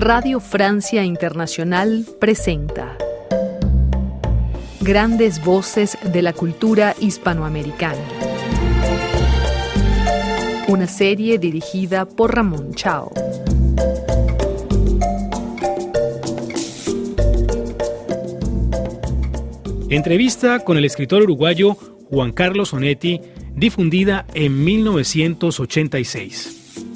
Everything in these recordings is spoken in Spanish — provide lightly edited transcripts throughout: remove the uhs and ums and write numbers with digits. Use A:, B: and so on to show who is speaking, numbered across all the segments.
A: Radio Francia Internacional presenta Grandes voces de la cultura hispanoamericana. Una serie dirigida por Ramón Chao.
B: Entrevista con el escritor uruguayo Juan Carlos Onetti, difundida en 1986.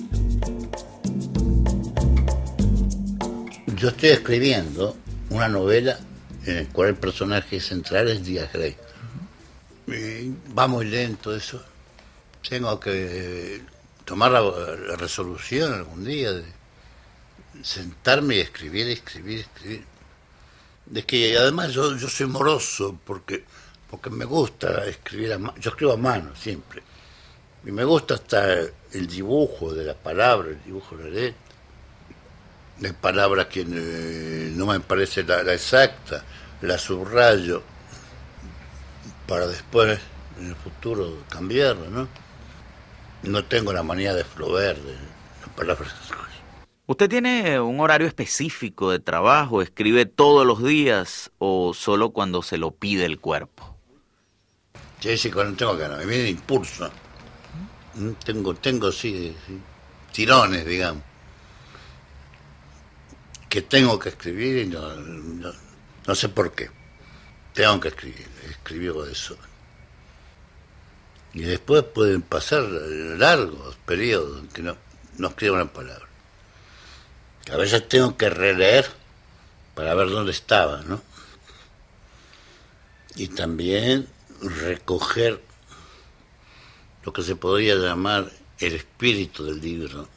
C: Yo estoy escribiendo una novela en la cual el personaje central es Díaz Grey. Va muy lento eso. Tengo que tomar la resolución algún día de sentarme y escribir. De que además yo soy moroso porque me gusta escribir a mano. Yo escribo a mano siempre. Y me gusta hasta el dibujo de la palabra, el dibujo de la letra. De palabras que no me parece la exacta, la subrayo para después, en el futuro, cambiarla, ¿no? No tengo la manía de Flaubert, de las palabras.
D: ¿Usted tiene un horario específico de trabajo? ¿Escribe todos los días o solo cuando se lo pide el cuerpo?
C: Sí, cuando tengo ganas, me viene de impulso. Tengo sí, tirones, digamos. Que tengo que escribir y no sé por qué. Tengo que escribo eso. Y después pueden pasar largos periodos en que no escribo una palabra. A veces tengo que releer para ver dónde estaba, ¿no? Y también recoger lo que se podría llamar el espíritu del libro,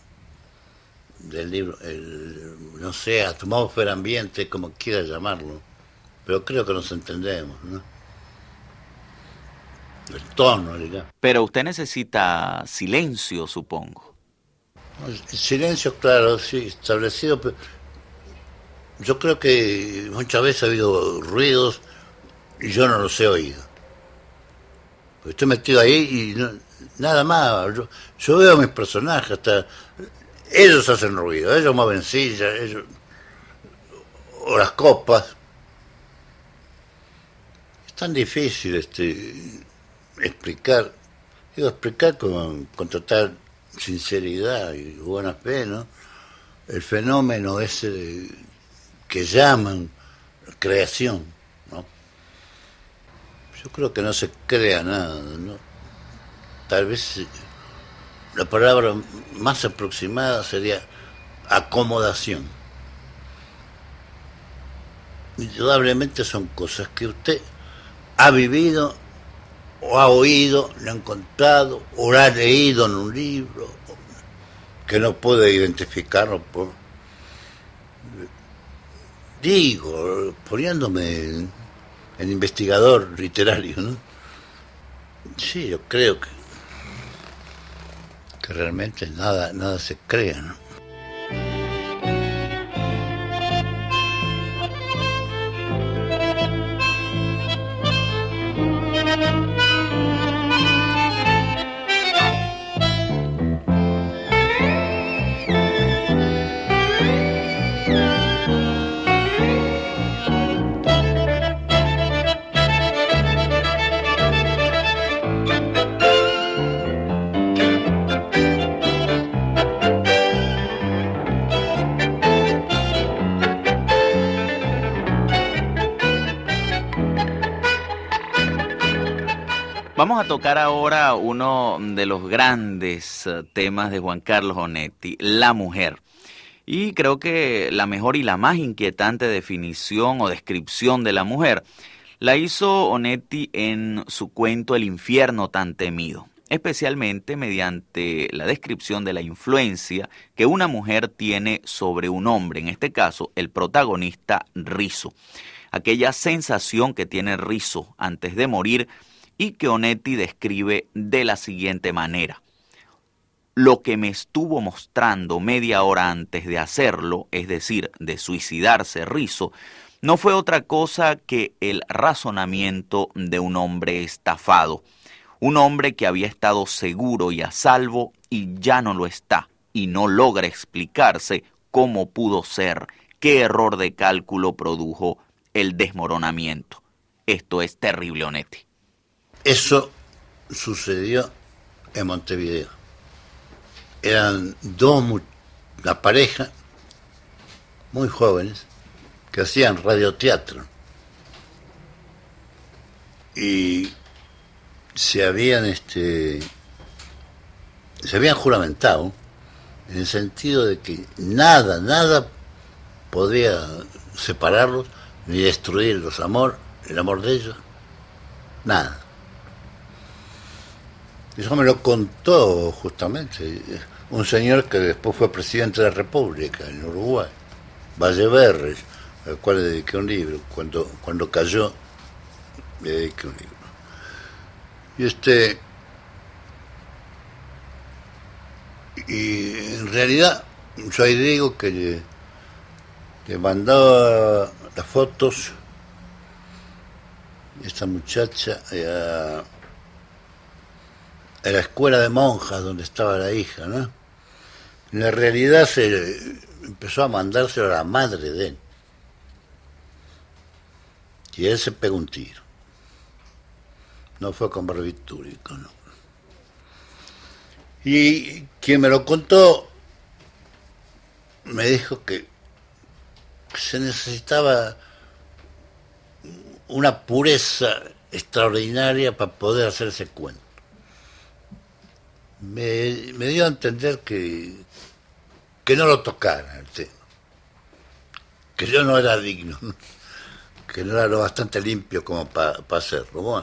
C: no sé, atmósfera, ambiente, como quiera llamarlo, pero creo que nos entendemos, ¿no? El tono, digamos.
D: Pero usted necesita silencio, supongo.
C: El silencio, claro, sí, establecido, pero yo creo que muchas veces ha habido ruidos y yo no los he oído. Estoy metido ahí y nada más. Yo veo a mis personajes, hasta ellos hacen ruido, ellos mueven sillas, o las copas. Es tan difícil explicar con total sinceridad y buena fe, ¿no? El fenómeno ese que llaman creación, ¿no? Yo creo que no se crea nada, ¿no? Tal vez la palabra más aproximada sería acomodación. Indudablemente son cosas que usted ha vivido o ha oído, lo ha encontrado o lo ha leído en un libro que no puede identificarlo poniéndome en investigador literario, ¿no? Sí, yo creo que realmente nada se crea, ¿no?
D: Vamos a tocar ahora uno de los grandes temas de Juan Carlos Onetti, la mujer. Y creo que la mejor y la más inquietante definición o descripción de la mujer la hizo Onetti en su cuento El infierno tan temido, especialmente mediante la descripción de la influencia que una mujer tiene sobre un hombre, en este caso el protagonista Riso. Aquella sensación que tiene Riso antes de morir y que Onetti describe de la siguiente manera. Lo que me estuvo mostrando media hora antes de hacerlo, es decir, de suicidarse Riso, no fue otra cosa que el razonamiento de un hombre estafado, un hombre que había estado seguro y a salvo y ya no lo está, y no logra explicarse cómo pudo ser, qué error de cálculo produjo el desmoronamiento. Esto es terrible, Onetti.
C: Eso sucedió en Montevideo. Eran una pareja muy jóvenes que hacían radioteatro y se habían juramentado en el sentido de que nada podía separarlos ni destruir el amor de ellos, nada. Eso me lo contó justamente un señor que después fue presidente de la República en Uruguay, Valleverres, al cual le dediqué un libro. Cuando cayó, le dediqué un libro. Y en realidad yo ahí digo que le mandaba las fotos esta muchacha a la escuela de monjas donde estaba la hija, ¿no? En la realidad se empezó a mandárselo a la madre de él. Y él se pegó un tiro. No fue con barbitúrico, no. Y quien me lo contó me dijo que se necesitaba una pureza extraordinaria para poder hacer ese cuento. Me dio a entender que no lo tocara el tema, que yo no era digno, que no era lo bastante limpio como para hacerlo. Bueno,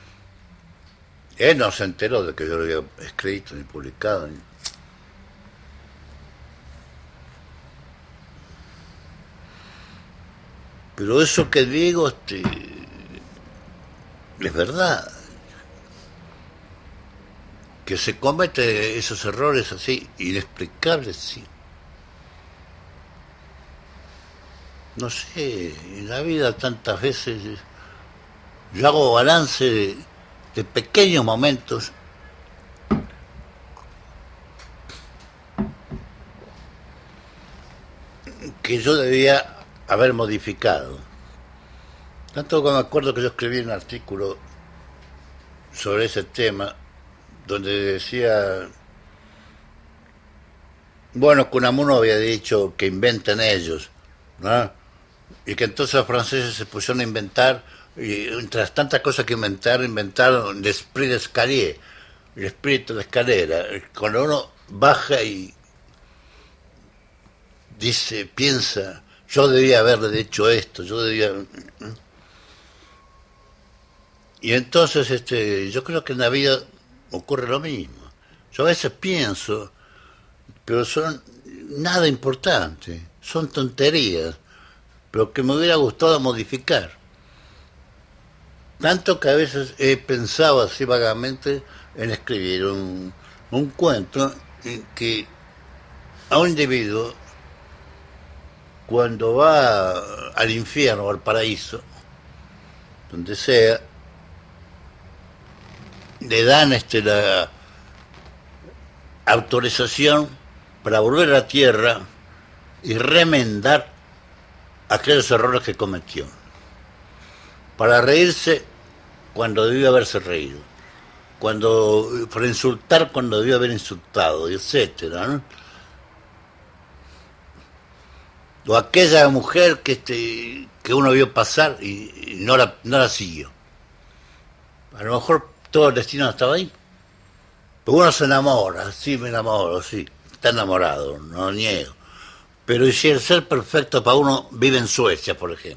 C: él no se enteró de que yo lo había escrito ni publicado. Pero eso que digo es verdad. Que se cometen esos errores así, inexplicables, sí. No sé, en la vida tantas veces yo hago balance de pequeños momentos que yo debía haber modificado. Tanto que me acuerdo que yo escribí un artículo sobre ese tema, donde decía, bueno, que Unamuno había dicho que inventen ellos, ¿no? Y que entonces los franceses se pusieron a inventar, y entre las tantas cosas que inventaron l'esprit d'escalier, el espíritu de escalera. Cuando uno baja y dice, piensa, yo debía haberle dicho esto, Y entonces yo creo que en la vida ocurre lo mismo. Yo a veces pienso, pero son nada importante, son tonterías, pero que me hubiera gustado modificar. Tanto que a veces he pensado así vagamente en escribir un cuento en que a un individuo, cuando va al infierno o al paraíso, donde sea, le dan la autorización para volver a la tierra y remendar aquellos errores que cometió, para reírse cuando debió haberse reído, para insultar cuando debió haber insultado, etcétera, ¿no? O aquella mujer que uno vio pasar y no la siguió. A lo mejor todo el destino estaba ahí. Pero uno se enamora, sí me enamoro, sí, está enamorado, no lo niego. Pero si el ser perfecto para uno vive en Suecia, por ejemplo,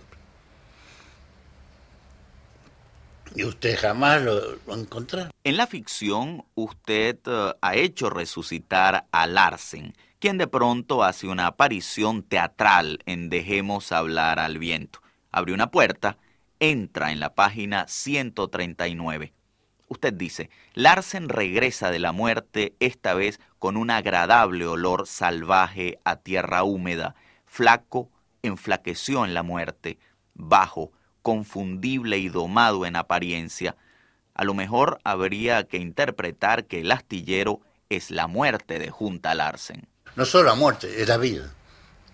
C: y usted jamás lo encontrará.
D: En la ficción, usted ha hecho resucitar a Larsen, quien de pronto hace una aparición teatral en Dejemos hablar al viento. Abre una puerta, entra en la página 139. Usted dice, Larsen regresa de la muerte, esta vez con un agradable olor salvaje a tierra húmeda. Flaco, enflaqueció en la muerte. Bajo, confundible y domado en apariencia. A lo mejor habría que interpretar que el astillero es la muerte de Junta Larsen.
C: No solo la muerte, es la vida.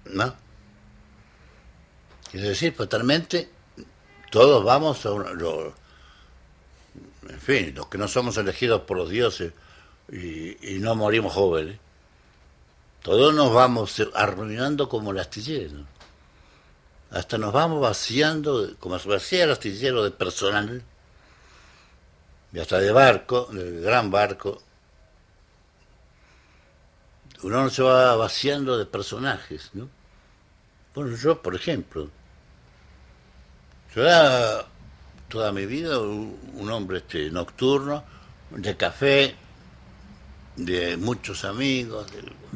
C: ¿no? Quiero decir, totalmente, todos vamos a en fin, los que no somos elegidos por los dioses y no morimos jóvenes, todos nos vamos arruinando como el astillero. Hasta nos vamos vaciando, como se vacía el astillero de personal, y hasta de barco, del gran barco, uno se va vaciando de personajes, ¿no? Bueno, yo, por ejemplo, yo era toda mi vida un hombre nocturno, de café, de muchos amigos,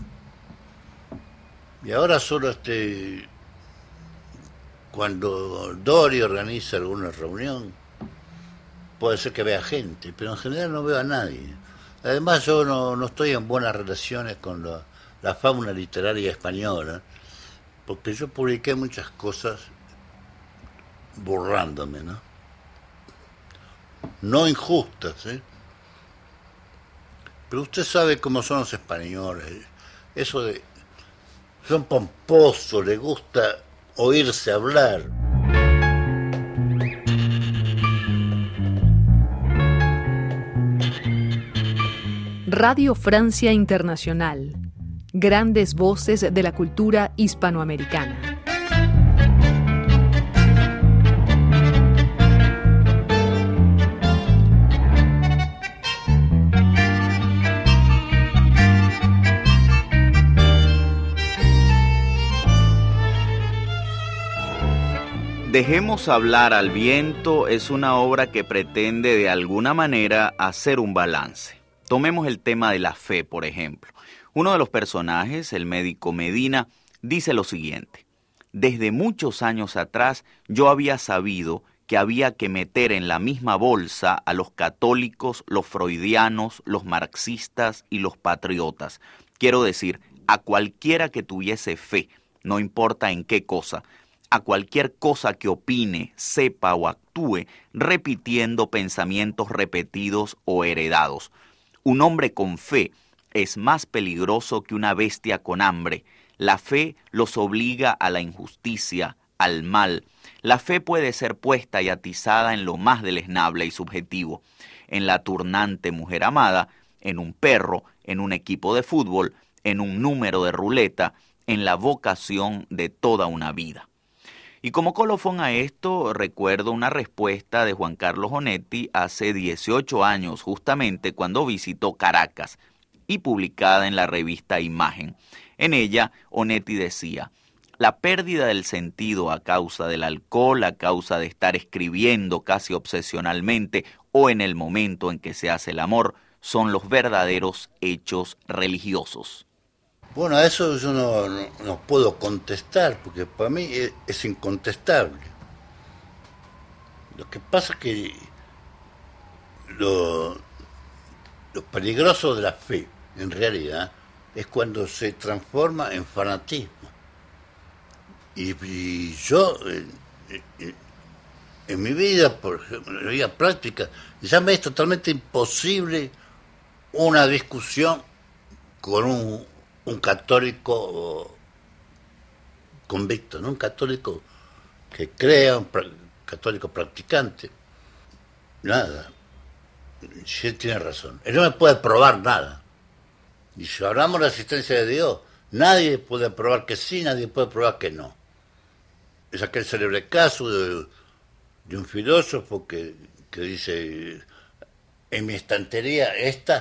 C: y ahora solo cuando Dori organiza alguna reunión, puede ser que vea gente, pero en general no veo a nadie. Además yo no estoy en buenas relaciones con la fauna literaria española, porque yo publiqué muchas cosas burlándome, ¿no? No injustas, ¿eh? Pero usted sabe cómo son los españoles. Eso de... son pomposos, les gusta oírse hablar.
A: Radio Francia Internacional. Grandes voces de la cultura hispanoamericana.
D: Dejemos hablar al viento es una obra que pretende de alguna manera hacer un balance. Tomemos el tema de la fe, por ejemplo. Uno de los personajes, el médico Medina, dice lo siguiente: desde muchos años atrás yo había sabido que había que meter en la misma bolsa a los católicos, los freudianos, los marxistas y los patriotas. Quiero decir, a cualquiera que tuviese fe, no importa en qué cosa, a cualquier cosa que opine, sepa o actúe, repitiendo pensamientos repetidos o heredados. Un hombre con fe es más peligroso que una bestia con hambre. La fe los obliga a la injusticia, al mal. La fe puede ser puesta y atizada en lo más deleznable y subjetivo, en la turnante mujer amada, en un perro, en un equipo de fútbol, en un número de ruleta, en la vocación de toda una vida. Y como colofón a esto, recuerdo una respuesta de Juan Carlos Onetti hace 18 años, justamente cuando visitó Caracas, y publicada en la revista Imagen. En ella, Onetti decía: la pérdida del sentido a causa del alcohol, a causa de estar escribiendo casi obsesionalmente o en el momento en que se hace el amor, son los verdaderos hechos religiosos.
C: Bueno, a eso yo no puedo contestar, porque para mí es incontestable. Lo que pasa es que lo peligroso de la fe, en realidad, es cuando se transforma en fanatismo. Y yo, en mi vida, por ejemplo, en mi vida práctica, ya me es totalmente imposible una discusión con un católico convicto, ¿no? Un católico que crea, un católico practicante. Nada. Si él tiene razón. Él no me puede probar nada. Y si hablamos de la existencia de Dios, nadie puede probar que sí, nadie puede probar que no. Es aquel célebre caso de un filósofo que dice: en mi estantería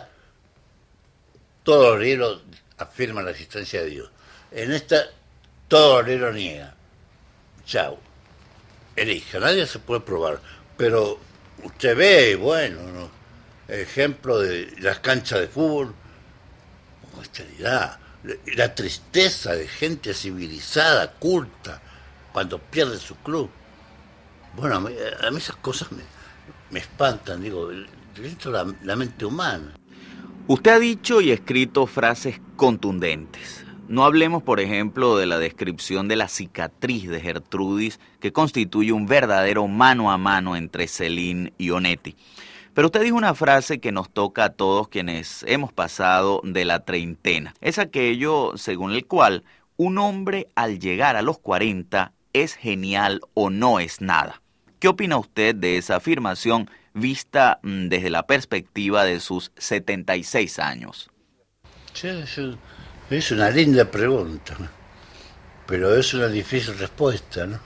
C: todos los libros afirman la existencia de Dios. En esta, todo el libro niega. Chao. Elija, nadie se puede probar. Pero usted ve, bueno, ¿no? Ejemplo de las canchas de fútbol, con austeridad, la tristeza de gente civilizada, culta, cuando pierde su club. Bueno, a mí esas cosas me espantan, digo, dentro de la mente humana.
D: Usted ha dicho y escrito frases contundentes. No hablemos, por ejemplo, de la descripción de la cicatriz de Gertrudis, que constituye un verdadero mano a mano entre Céline y Onetti. Pero usted dijo una frase que nos toca a todos quienes hemos pasado de la treintena. Es aquello según el cual un hombre al llegar a los 40 es genial o no es nada. ¿Qué opina usted de esa afirmación vista desde la perspectiva de sus 76 años?
C: Sí, es una linda pregunta, pero es una difícil respuesta, ¿no?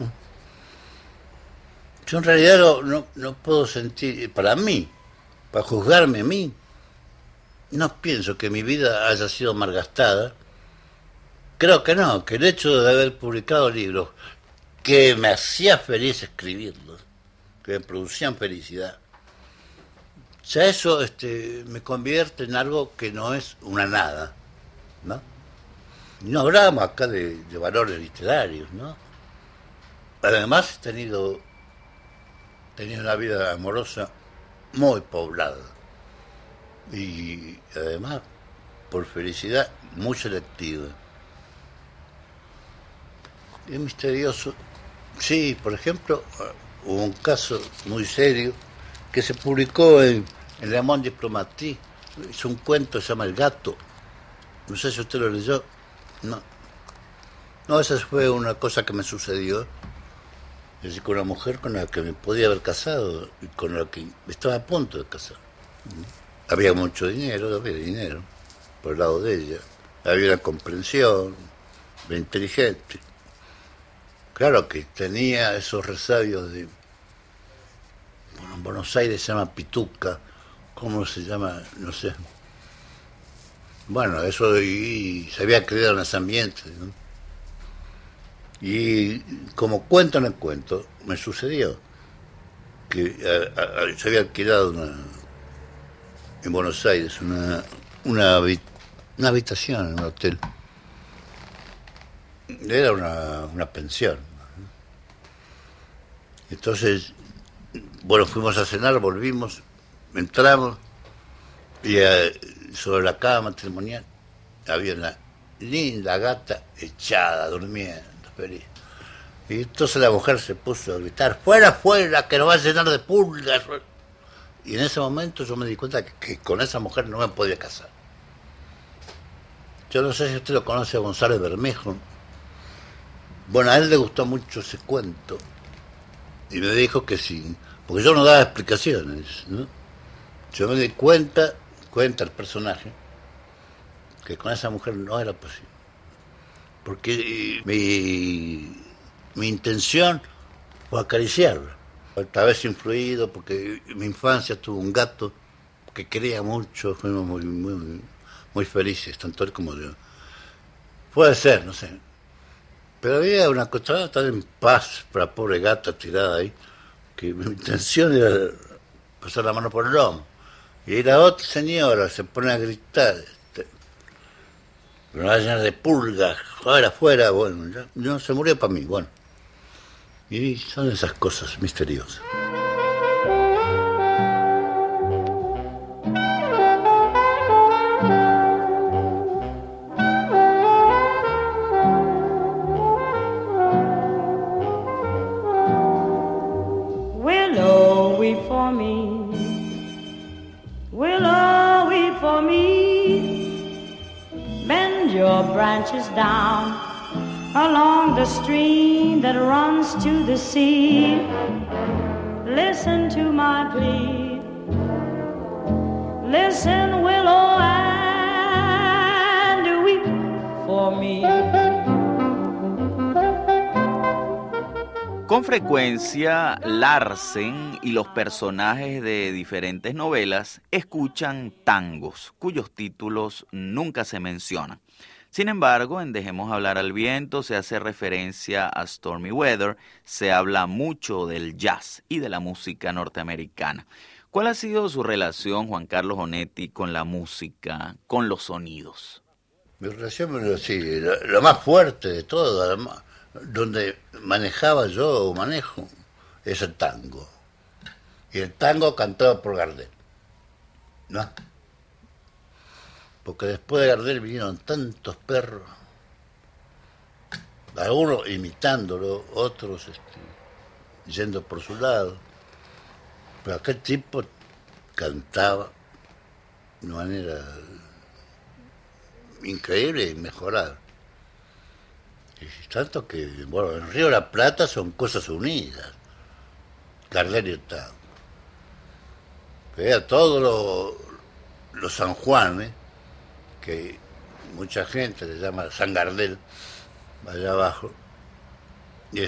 C: Yo en realidad no puedo sentir, para mí, para juzgarme a mí, no pienso que mi vida haya sido malgastada. Creo que no, que el hecho de haber publicado libros que me hacía feliz escribirlos, que me producían felicidad, ya eso me convierte en algo que no es una nada, ¿no? No hablamos acá de valores literarios, ¿no? Además he tenido una vida amorosa muy poblada y además, por felicidad, muy selectiva. Es misterioso. Sí, por ejemplo, hubo un caso muy serio que se publicó en Le Monde Diplomatique. Es un cuento, se llama El gato. No sé si usted lo leyó. No, esa fue una cosa que me sucedió. Es decir, con una mujer con la que me podía haber casado y con la que estaba a punto de casar. Había mucho dinero, por el lado de ella. Había una comprensión, era inteligente. Claro que tenía esos resabios de... Bueno, en Buenos Aires se llama pituca, ¿cómo se llama? No sé. Bueno, eso y se había criado en ese ambiente, ¿no? Y como cuento en el cuento, me sucedió que se había alquilado en Buenos Aires una habitación en un hotel. Era una pensión. Entonces, bueno, fuimos a cenar, volvimos, entramos y sobre la cama matrimonial había una linda gata echada, durmiendo, feliz. Y entonces la mujer se puso a gritar, fuera, fuera, que nos va a llenar de pulgas. Y en ese momento yo me di cuenta que con esa mujer no me podía casar. Yo no sé si usted lo conoce a González Bermejo. Bueno, a él le gustó mucho ese cuento. Y me dijo que sí, porque yo no daba explicaciones, ¿no? Yo me di cuenta el personaje, que con esa mujer no era posible. Porque mi intención fue acariciarla. Tal vez influido, porque mi infancia tuvo un gato que quería mucho, fuimos muy felices, tanto él como yo. Puede ser, no sé. Pero había una cosa tan en paz para la pobre gata tirada ahí, que mi intención era pasar la mano por el lomo. Y la otra señora se pone a gritar, me va a llenar de pulgas, afuera, bueno, ya no, se murió para mí, bueno. Y son esas cosas misteriosas.
E: Willow, weep for me. Willow, weep for me. Bend your branches down along the stream that runs to the sea. Listen to my plea. Listen, willow, and weep for me.
D: Con frecuencia, Larsen y los personajes de diferentes novelas escuchan tangos, cuyos títulos nunca se mencionan. Sin embargo, en Dejemos hablar al viento se hace referencia a Stormy Weather, se habla mucho del jazz y de la música norteamericana. ¿Cuál ha sido su relación, Juan Carlos Onetti, con la música, con los sonidos?
C: Mi relación, sí, lo más fuerte de todo, además, donde manejaba yo o manejo, es el tango. Y el tango cantado por Gardel, ¿no? Porque después de Gardel vinieron tantos perros, algunos imitándolo, otros yendo por su lado. Pero aquel tipo cantaba de manera increíble y mejorada. Y tanto que, bueno, en Río de la Plata son cosas unidas. Gardel y el tango. Vea todos los San Juanes, que mucha gente le llama San Gardel, allá abajo, y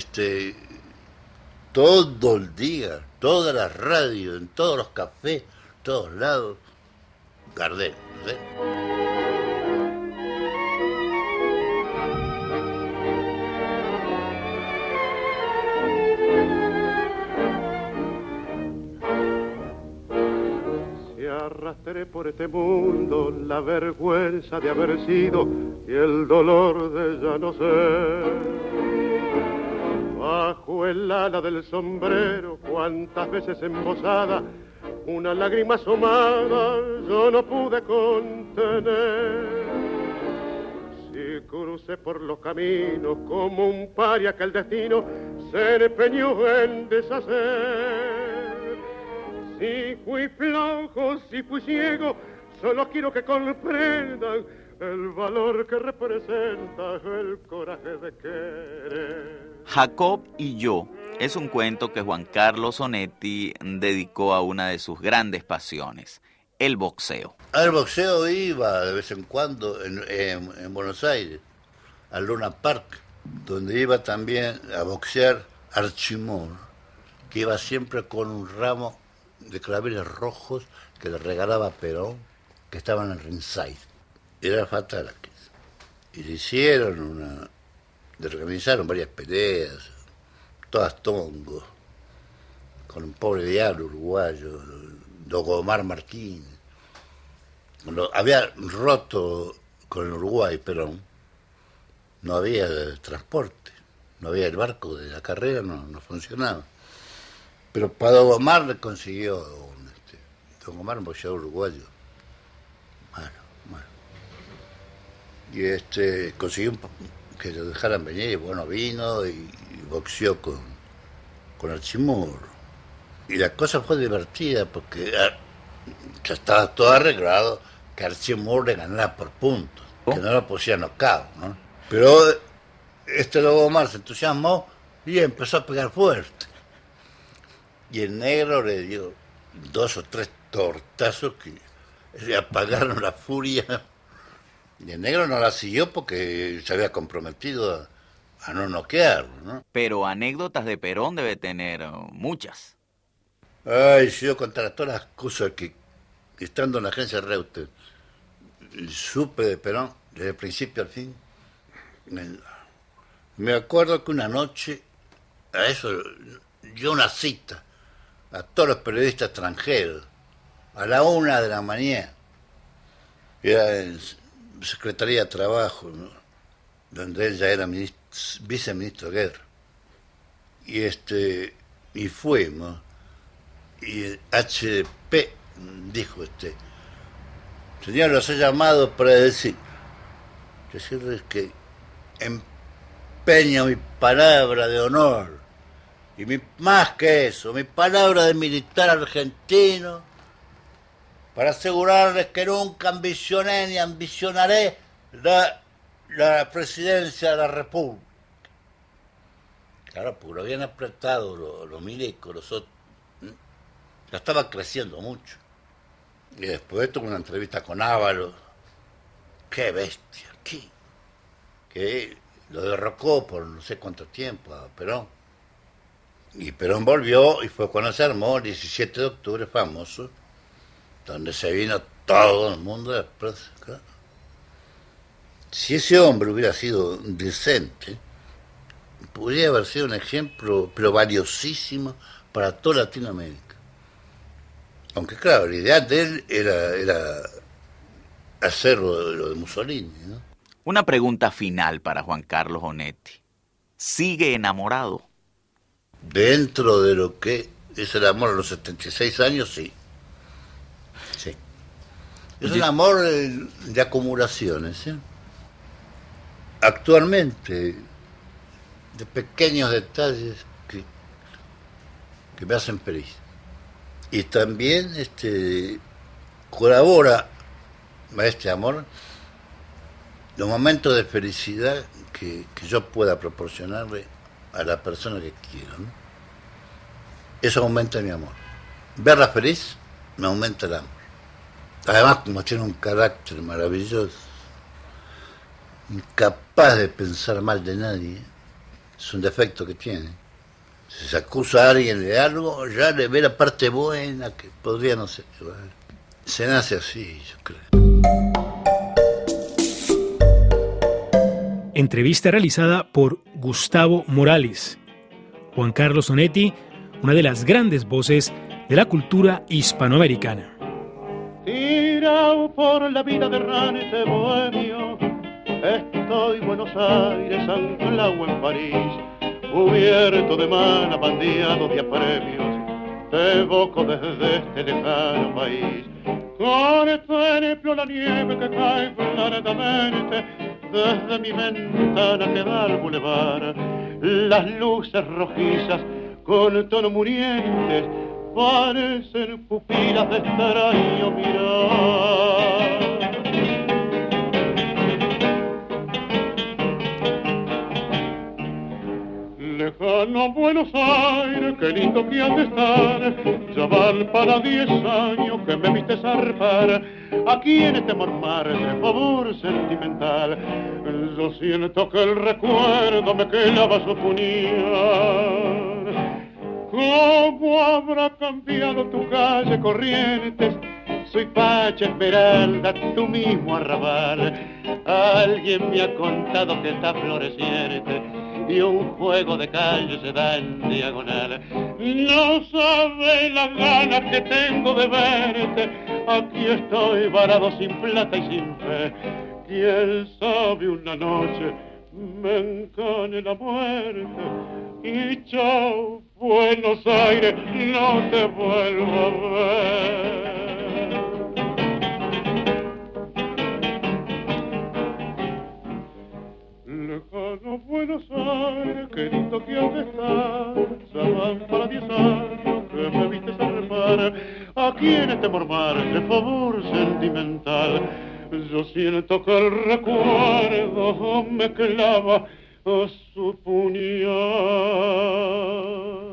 C: todo el día, toda la radio, en todos los cafés, todos lados, Gardel, ¿sí?
F: Arrastré por este mundo la vergüenza de haber sido y el dolor de ya no ser. Bajo el ala del sombrero, cuántas veces embosada, una lágrima asomada yo no pude contener. Si crucé por los caminos como un paria que el destino se empeñó en deshacer. Si fui flojo, si fui ciego, solo quiero que comprendan el valor que representa el coraje de querer.
D: Jacob y yo es un cuento que Juan Carlos Onetti dedicó a una de sus grandes pasiones, el boxeo.
C: Al boxeo iba de vez en cuando en Buenos Aires, al Luna Park, donde iba también a boxear Archimón, que iba siempre con un ramo de claveles rojos que le regalaba Perón, que estaban en ringside. Era fatal aquello. Y le organizaron varias peleas, todas tongos, con un pobre diablo uruguayo, Logomar Martínez. Había roto con el Uruguay Perón, no había transporte, no había el barco de la carrera, no funcionaba. Pero para Don Omar le consiguió, Don Omar, un boxeador uruguayo, malo. Y consiguió que lo dejaran venir, y bueno, vino y boxeó con Archimur. Y la cosa fue divertida porque ya estaba todo arreglado que Archimur le ganara por puntos, que no lo pusieran knockout, ¿no? Pero Don Omar se entusiasmó y empezó a pegar fuerte. Y el negro le dio 2 o 3 tortazos que le apagaron la furia. Y el negro no la siguió porque se había comprometido a no noquearlo, ¿no?
D: Pero anécdotas de Perón debe tener muchas.
C: Ay, si yo contara todas las cosas que, estando en la agencia Reuters, supe de Perón desde el principio al fin. Me acuerdo que una noche, a eso, dio una cita a todos los periodistas extranjeros, a la 1 de la mañana. Era en Secretaría de Trabajo, ¿no? Donde él ya era viceministro de Guerra. Y fuimos, y el HP dijo, señor, los he llamado para decirles que empeño mi palabra de honor, y más que eso, mi palabra de militar argentino, para asegurarles que nunca ambicioné ni ambicionaré la presidencia de la República. Claro, porque lo habían apretado los milicos, los otros. Ya estaba creciendo mucho. Y después tuvo una entrevista con Ábalos. ¡Qué bestia! Que lo derrocó por no sé cuánto tiempo a Perón. Y Perón volvió y fue cuando se armó el 17 de octubre famoso, donde se vino todo el mundo después. Claro. Si ese hombre hubiera sido decente, podría haber sido un ejemplo, pero valiosísimo para toda Latinoamérica. Aunque claro, la idea de él era hacer lo de Mussolini, ¿no?
D: Una pregunta final para Juan Carlos Onetti. ¿Sigue enamorado?
C: Dentro de lo que es el amor a los 76 años, sí. Sí. Es un amor de acumulaciones, ¿sí? Actualmente, de pequeños detalles que me hacen feliz. Y también colabora a este amor los momentos de felicidad que yo pueda proporcionarle a la persona que quiero, ¿no? Eso aumenta mi amor. Verla feliz me aumenta el amor. Además, como tiene un carácter maravilloso, incapaz de pensar mal de nadie, es un defecto que tiene. Si se acusa a alguien de algo, ya le ve la parte buena que podría no ser. Se nace así, yo creo.
B: Entrevista realizada por Gustavo Morales. Juan Carlos Onetti, una de las grandes voces de la cultura hispanoamericana.
F: Tirado por la vida de errante bohemio, estoy Buenos Aires, anclado en París, cubierto de mana, bandeado de apremios, te evoco desde este lejano país. Contemplo la nieve que cae claramente desde mi ventana que da al bulevar, las luces rojizas con tono murientes parecen pupilas de extraño mirar. Lejano Buenos Aires, qué lindo que han de estar, ya van para 10 años que me viste zarpar, aquí en este mormar de favor sentimental, yo siento que el recuerdo me clava su puñal. ¿Cómo habrá cambiado tu calle Corrientes? Soy Pacha Esmeralda, tu mismo arrabal. Alguien me ha contado que está floreciente y un juego de calle se da en diagonal. No sabe las ganas que tengo de verte. Aquí estoy varado sin plata y sin fe. Quién sabe una noche me encane la muerte y chao Buenos Aires, no te vuelvo a ver. Lejano Buenos Aires, qué lindo que has de estar, ya van para 10 años que me viste zarpar, aquí en este mormar de favor sentimental, yo siento que el recuerdo me clava a su puñal.